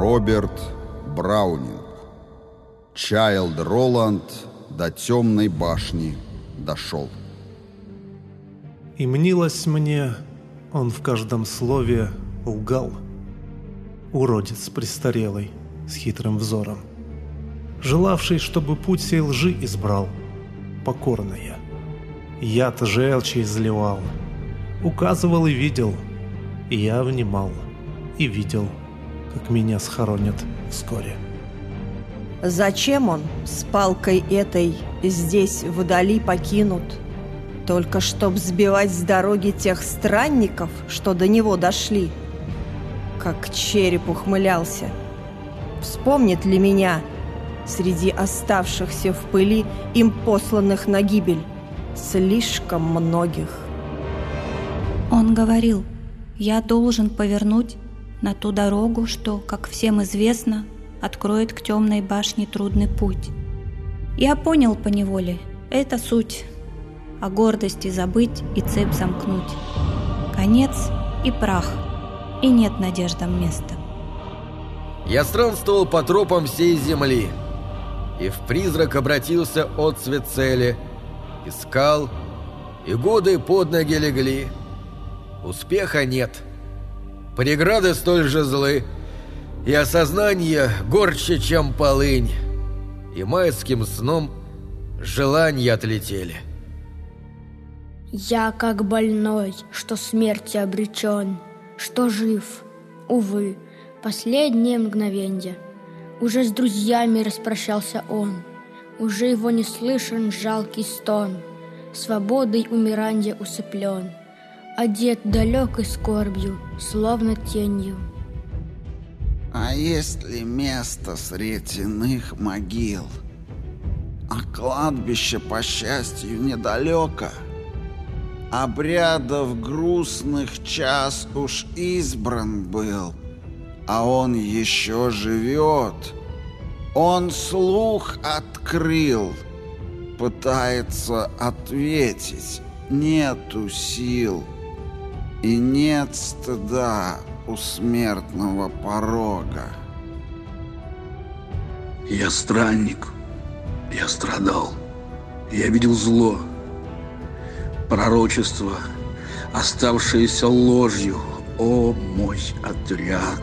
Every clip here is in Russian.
Роберт Браунинг. Чайлд Роланд до темной башни дошел. И мнилось мне, он в каждом слове лгал. Уродец престарелый, с хитрым взором, желавший, чтобы путь сей лжи избрал. Покорно яд желчи изливал, указывал и видел, и я внимал, и видел, как меня схоронят вскоре. Зачем он с палкой этой здесь вдали покинут? Только чтоб сбивать с дороги тех странников, что до него дошли. Как череп ухмылялся. Вспомнит ли меня среди оставшихся в пыли им посланных на гибель слишком многих? Он говорил, я должен повернуть на ту дорогу, что, как всем известно, откроет к темной башне трудный путь. Я понял поневоле, это суть. О гордости забыть и цепь замкнуть. Конец и прах, и нет надеждам места. Я странствовал по тропам всей земли, и в призрак обратился отцвет цели. Искал, и годы под ноги легли. Успеха нет. Преграды столь же злы, и осознание горче, чем полынь. И майским сном желания отлетели. Я как больной, что смерти обречен, что жив, увы, последнее мгновенье. Уже с друзьями распрощался он, уже его не слышен жалкий стон, свободой умиранья усыплен, одет далекой скорбью, словно тенью. А есть ли место средь иных могил? А кладбище, по счастью, недалеко. Обрядов грустных час уж избран был, а он еще живет. Он слух открыл, пытается ответить, нету сил, и нет стыда у смертного порога. Я странник, я страдал, я видел зло, пророчество, оставшееся ложью. О, мой отряд,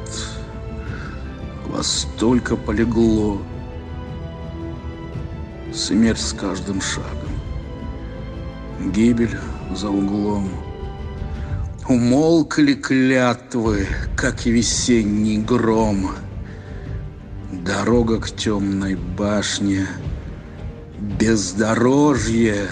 вас столько полегло. Смерть с каждым шагом, гибель за углом. Умолкли клятвы, как весенний гром. Дорога к темной башне, бездорожье.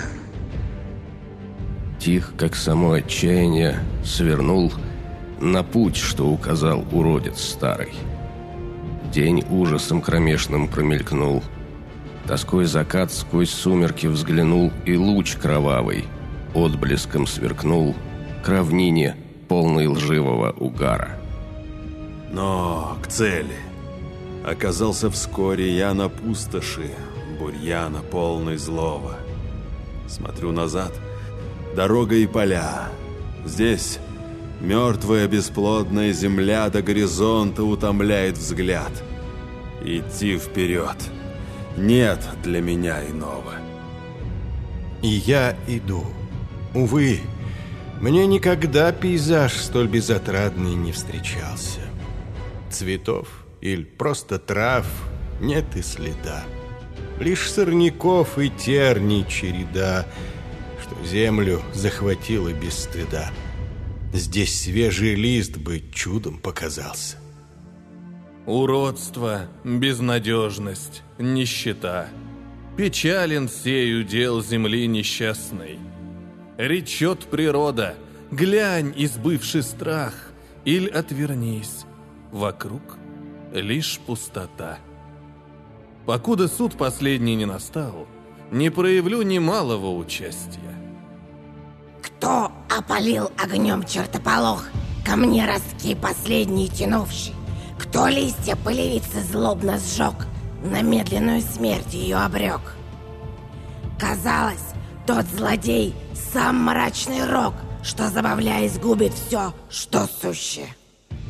Тих, как само отчаяние, свернул на путь, что указал уродец старый. День ужасом кромешным промелькнул. Тоской закат сквозь сумерки взглянул, и луч кровавый отблеском сверкнул к равнине, полной лживого угара. Но к цели. Оказался вскоре я на пустоши, бурьяна полной злого. Смотрю назад, дорога и поля. Здесь мертвая бесплодная земля до горизонта утомляет взгляд. Идти вперед нет для меня иного. И я иду. Увы, мне никогда пейзаж столь безотрадный не встречался. Цветов или просто трав нет и следа. Лишь сорняков и терний череда, что землю захватила без стыда. Здесь свежий лист бы чудом показался. Уродство, безнадежность, нищета. Печален сей удел земли несчастной. Речет природа, глянь, избывший страх, иль отвернись, вокруг лишь пустота. Покуда суд последний не настал, не проявлю немалого участия. Кто опалил огнем чертополох, ко мне ростки последние тянувший? Кто листья пылевицы злобно сжег, на медленную смерть ее обрек? Казалось, тот злодей — сам мрачный рок, что, забавляясь, губит все, что суще.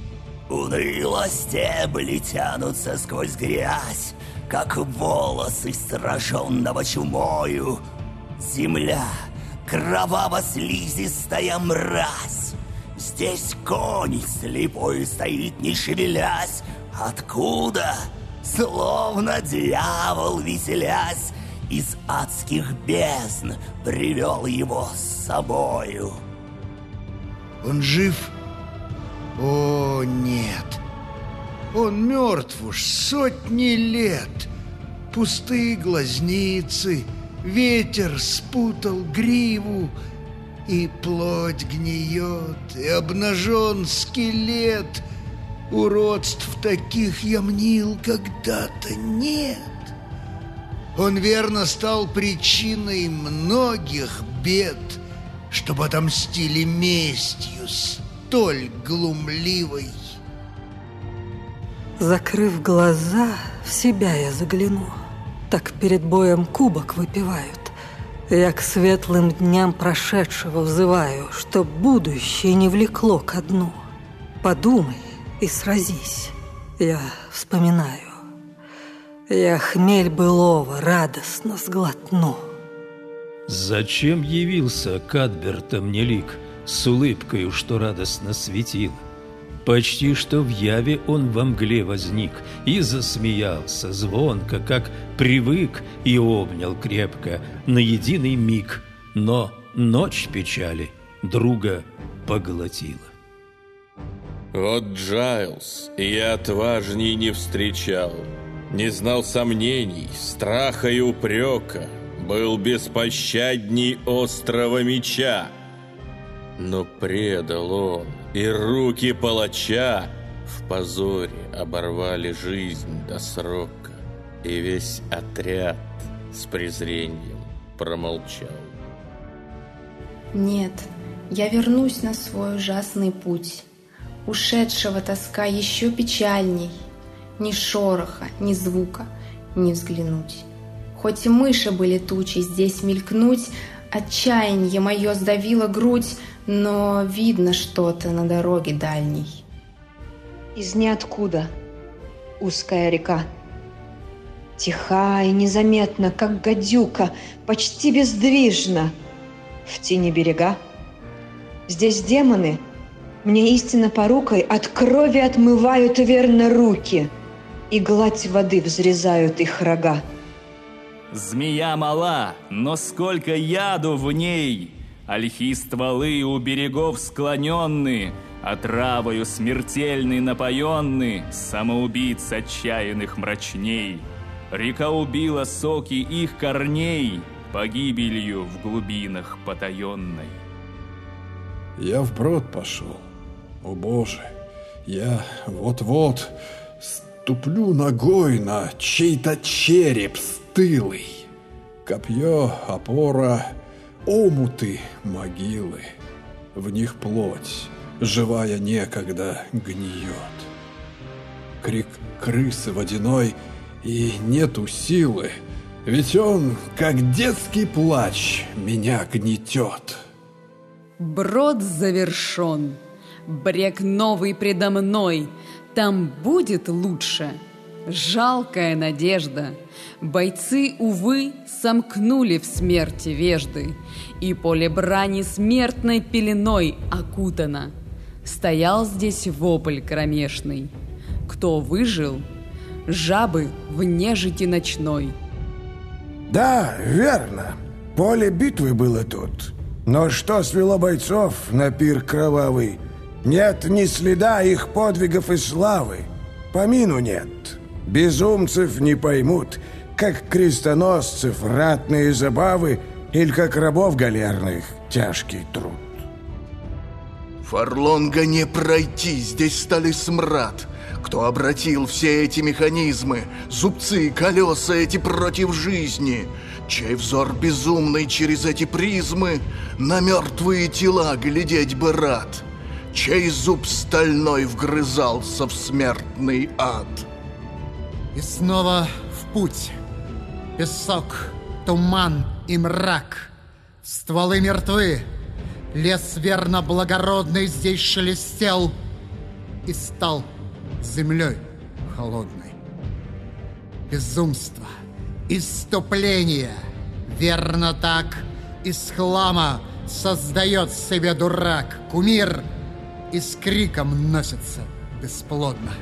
Уныло стебли тянутся сквозь грязь, как волосы сраженного чумою. Земля, кроваво-слизистая мразь. Здесь конь слепой стоит, не шевелясь. Откуда? Словно дьявол, веселясь, из адских бездн привел его с собою. Он жив? О, нет. Он мертв уж сотни лет. Пустые глазницы, ветер спутал гриву, и плоть гниет, и обнажен скелет. Уродств таких я мнил когда-то нет. Он верно стал причиной многих бед, чтобы отомстили местью столь глумливой. Закрыв глаза, в себя я загляну. Так перед боем кубок выпивают. Я к светлым дням прошедшего взываю, чтоб будущее не влекло ко дну. Подумай и сразись, я вспоминаю. Я хмель былого радостно сглотну. Зачем явился Кадберта мне лик с улыбкою, что радостно светил? Почти что в яве он во мгле возник и засмеялся звонко, как привык, и обнял крепко на единый миг. Но ночь печали друга поглотила. Вот Джайлз я отважней не встречал, не знал сомнений, страха и упрека, был беспощадней острого меча. Но предал он, и руки палача в позоре оборвали жизнь до срока, и весь отряд с презрением промолчал. Нет, я вернусь на свой ужасный путь. Ушедшего тоска еще печальней. Ни шороха, ни звука не взглянуть. Хоть и мыши были тучи, здесь мелькнуть, отчаяние мое сдавило грудь, но видно что-то на дороге дальней. Из ниоткуда узкая река. Тиха и незаметна, как гадюка, почти бездвижна. В тени берега. Здесь демоны мне истинно порукой от крови отмывают верно руки, и гладь воды взрезают их рога. Змея мала, но сколько яду в ней! Ольхи стволы у берегов склоненны, отравою смертельной напоенны, самоубийц отчаянных мрачней. Река убила соки их корней, погибелью в глубинах потаенной. Я вброд пошел. О Боже, я вот-вот ступлю ногой на чей-то череп стылый. Копье, опора, омуты, могилы. В них плоть, живая некогда, гниет. Крик крысы водяной, и нету силы, ведь он, как детский плач, меня гнетет. Брод завершен, брег новый предо мной, там будет лучше. Жалкая надежда. Бойцы, увы, сомкнули в смерти вежды, и поле брани смертной пеленой окутано. Стоял здесь вопль кромешный. Кто выжил? Жабы в нежити ночной. Да, верно. Поле битвы было тут. Но что свело бойцов на пир кровавый? Нет ни следа их подвигов и славы. Помину нет. Безумцев не поймут, как крестоносцев ратные забавы или как рабов галерных тяжкий труд. Фарлонга не пройти, здесь стали смрад. Кто обратил все эти механизмы, зубцы, колеса эти против жизни? Чей взор безумный через эти призмы на мертвые тела глядеть бы рад? Чей зуб стальной вгрызался в смертный ад? И снова в путь. Песок, туман и мрак. Стволы мертвы. Лес верно благородный здесь шелестел и стал землей холодной. Безумство, исступление, верно так, из хлама создает себе дурак кумир и с криком носится бесплодно.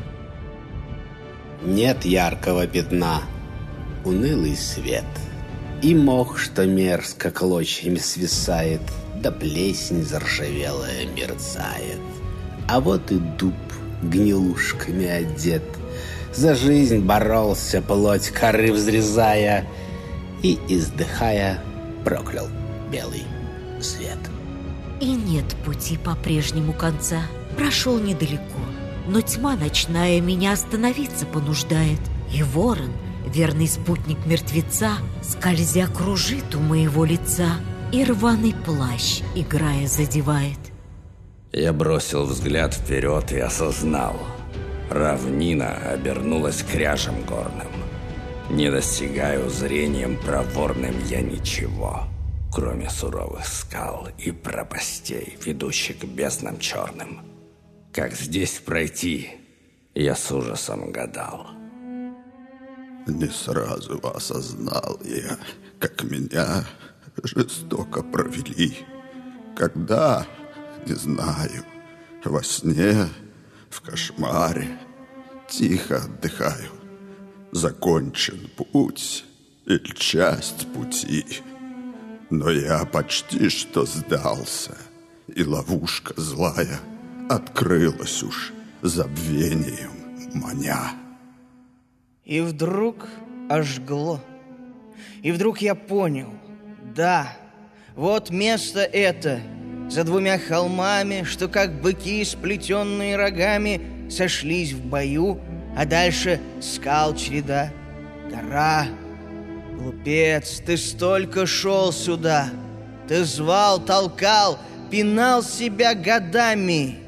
Нет яркого пятна, унылый свет, и мох, что мерзко клочьями свисает, да плесень заржавелая мерцает. А вот и дуб гнилушками одет, за жизнь боролся, плоть коры взрезая, и, издыхая, проклял белый свет. И нет пути по-прежнему конца. Прошел недалеко, но тьма ночная меня остановиться понуждает. И ворон, верный спутник мертвеца, скользя кружит у моего лица, и рваный плащ, играя, задевает. Я бросил взгляд вперед и осознал. Равнина обернулась кряжем горным. Не достигаю зрением проворным я ничего, кроме суровых скал и пропастей, ведущих к безднам черным. Как здесь пройти, я с ужасом гадал. Не сразу осознал я, как меня жестоко провели. Когда, не знаю, во сне, в кошмаре, тихо отдыхаю. Закончен путь или часть пути, но я почти что сдался, и ловушка злая открылась уж забвением маня. И вдруг ожгло, и вдруг я понял, да, вот место это, за двумя холмами, что как быки, сплетенные рогами, сошлись в бою, а дальше скал череда, гора. Глупец, ты столько шел сюда, ты звал, толкал, пинал себя годами.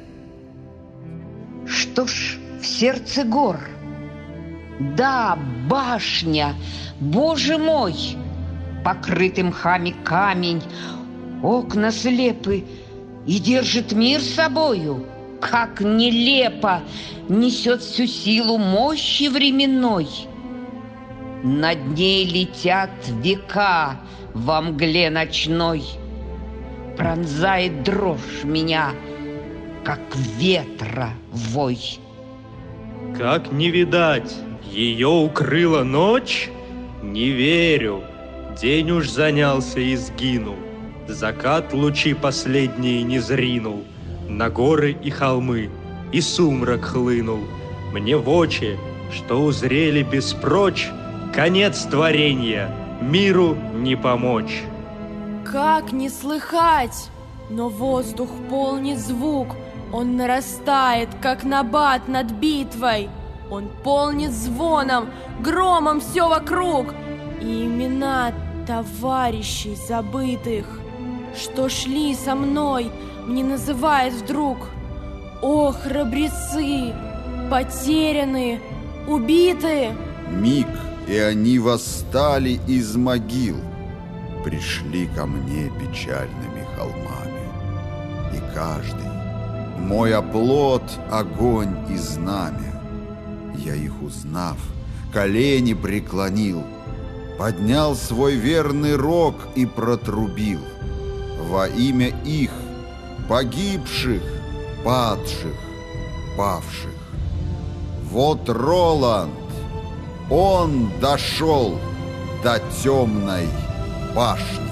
Что ж, в сердце гор. Да, башня, боже мой, покрытый мхами камень, окна слепы и держит мир собою. Как нелепо несет всю силу мощи временной. Над ней летят века во мгле ночной. Пронзает дрожь меня, как ветра вой. Как не видать, ее укрыла ночь? Не верю, день уж занялся и сгинул. Закат лучи последние не зринул на горы и холмы, и сумрак хлынул. Мне в очи, что узрели беспрочь, конец творения, миру не помочь. Как не слыхать? Но воздух полнит звук, он нарастает, как набат над битвой. Он полнит звоном, громом все вокруг, и имена товарищей забытых, что шли со мной, мне называет вдруг. О, храбрецы, потерянные, убитые! Миг, и они восстали из могил, пришли ко мне печальными холмами. И каждый, мой оплот, огонь и знамя. Я их узнав, колени преклонил, поднял свой верный рог и протрубил во имя их, погибших, падших, павших. Вот Роланд, он дошел до темной башни.